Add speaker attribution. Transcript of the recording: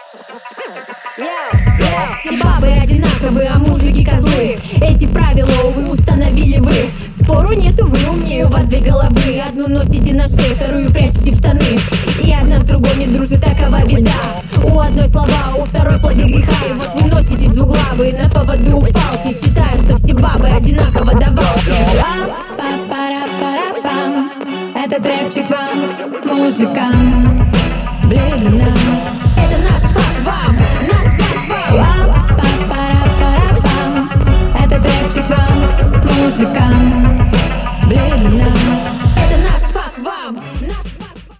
Speaker 1: Все бабы одинаковые, а мужики козлы. Эти правила, увы, установили вы. Спору нету, вы умнее, у вас две головы. Одну носите на шее, вторую прячете в штаны. И одна с другой не дружит, такова беда. У одной слова, у второй плоды греха. И вот вы носитесь двуглавые на поводу у палки, считая, что все бабы одинаково давалки.
Speaker 2: Это трэпчик вам, мужикам.